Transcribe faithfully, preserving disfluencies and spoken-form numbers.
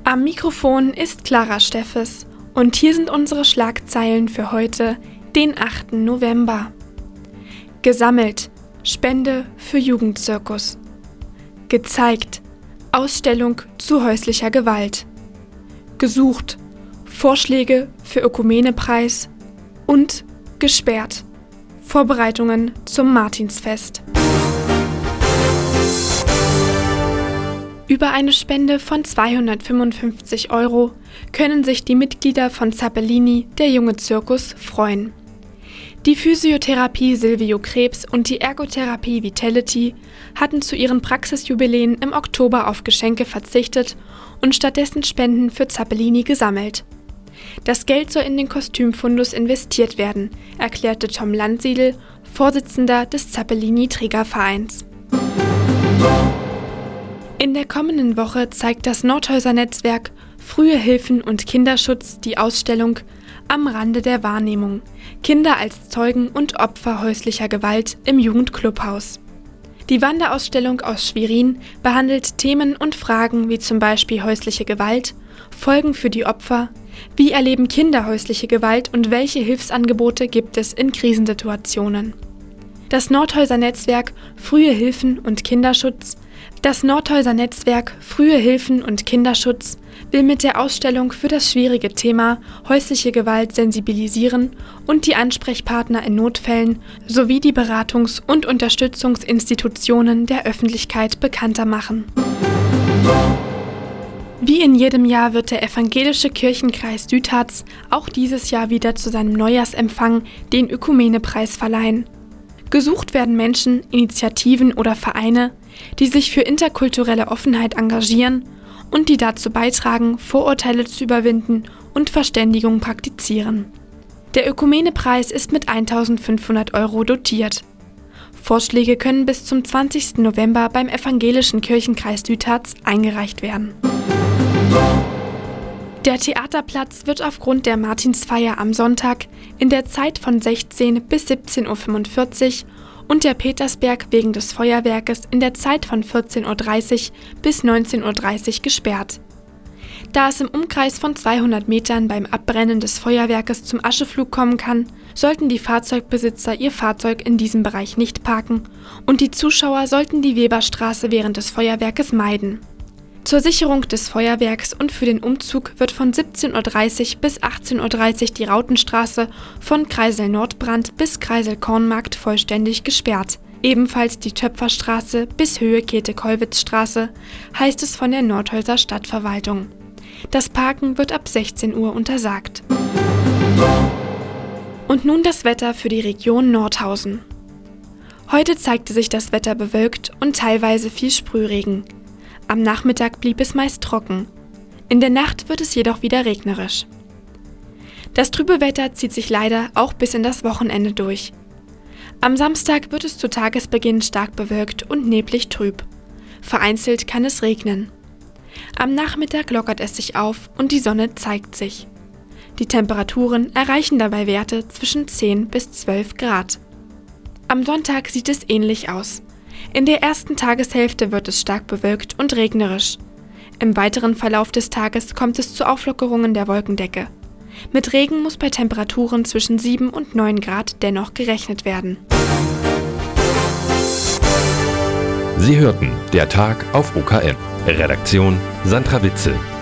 Am Mikrofon ist Clara Steffes und hier sind unsere Schlagzeilen für heute, den achten November. Gesammelt, Spende für Jugendzirkus. Gezeigt, Ausstellung zu häuslicher Gewalt. Gesucht, Vorschläge für Ökumenepreis und gesperrt, Vorbereitungen zum Martinsfest. Über eine Spende von zweihundertfünfundfünfzig Euro können sich die Mitglieder von Zappellini, der junge Zirkus, freuen. Die Physiotherapie Silvio Krebs und die Ergotherapie Vitality hatten zu ihren Praxisjubiläen im Oktober auf Geschenke verzichtet und stattdessen Spenden für Zappellini gesammelt. Das Geld soll in den Kostümfundus investiert werden, erklärte Tom Landsiedel, Vorsitzender des Zappellini-Trägervereins. In der kommenden Woche zeigt das Nordhäuser-Netzwerk Frühe Hilfen und Kinderschutz die Ausstellung Am Rande der Wahrnehmung – Kinder als Zeugen und Opfer häuslicher Gewalt im Jugendclubhaus. Die Wanderausstellung aus Schwerin behandelt Themen und Fragen wie zum Beispiel häusliche Gewalt, Folgen für die Opfer, wie erleben Kinder häusliche Gewalt und welche Hilfsangebote gibt es in Krisensituationen. Das Nordhäuser-Netzwerk Frühe Hilfen und Kinderschutz Das Nordhäuser-Netzwerk Frühe Hilfen und Kinderschutz will mit der Ausstellung für das schwierige Thema häusliche Gewalt sensibilisieren und die Ansprechpartner in Notfällen sowie die Beratungs- und Unterstützungsinstitutionen der Öffentlichkeit bekannter machen. Wie in jedem Jahr wird der Evangelische Kirchenkreis Südharz auch dieses Jahr wieder zu seinem Neujahrsempfang den Ökumenepreis verleihen. Gesucht werden Menschen, Initiativen oder Vereine, die sich für interkulturelle Offenheit engagieren und die dazu beitragen, Vorurteile zu überwinden und Verständigung praktizieren. Der Ökumenepreis ist mit eintausendfünfhundert Euro dotiert. Vorschläge können bis zum zwanzigsten November beim Evangelischen Kirchenkreis Südharz eingereicht werden. Der Theaterplatz wird aufgrund der Martinsfeier am Sonntag in der Zeit von sechzehn bis siebzehn Uhr fünfundvierzig und der Petersberg wegen des Feuerwerkes in der Zeit von vierzehn Uhr dreißig bis neunzehn Uhr dreißig gesperrt. Da es im Umkreis von zweihundert Metern beim Abbrennen des Feuerwerkes zum Ascheflug kommen kann, sollten die Fahrzeugbesitzer ihr Fahrzeug in diesem Bereich nicht parken und die Zuschauer sollten die Weberstraße während des Feuerwerkes meiden. Zur Sicherung des Feuerwerks und für den Umzug wird von siebzehn Uhr dreißig bis achtzehn Uhr dreißig die Rautenstraße von Kreisel Nordbrand bis Kreisel Kornmarkt vollständig gesperrt. Ebenfalls die Töpferstraße bis Höhe Käthe-Kollwitz-Straße, heißt es von der Nordhäuser Stadtverwaltung. Das Parken wird ab sechzehn Uhr untersagt. Und nun das Wetter für die Region Nordhausen. Heute zeigte sich das Wetter bewölkt und teilweise viel Sprühregen. Am Nachmittag blieb es meist trocken. In der Nacht wird es jedoch wieder regnerisch. Das trübe Wetter zieht sich leider auch bis in das Wochenende durch. Am Samstag wird es zu Tagesbeginn stark bewölkt und neblig trüb. Vereinzelt kann es regnen. Am Nachmittag lockert es sich auf und die Sonne zeigt sich. Die Temperaturen erreichen dabei Werte zwischen zehn bis zwölf Grad. Am Sonntag sieht es ähnlich aus. In der ersten Tageshälfte wird es stark bewölkt und regnerisch. Im weiteren Verlauf des Tages kommt es zu Auflockerungen der Wolkendecke. Mit Regen muss bei Temperaturen zwischen sieben und neun Grad dennoch gerechnet werden. Sie hörten der Tag auf O K M. Redaktion Sandra Witzel.